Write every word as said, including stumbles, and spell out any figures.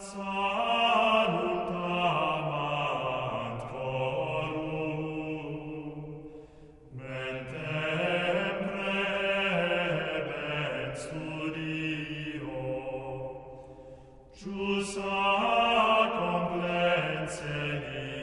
salutamant corum, mentem prebet studio, jus a complenseni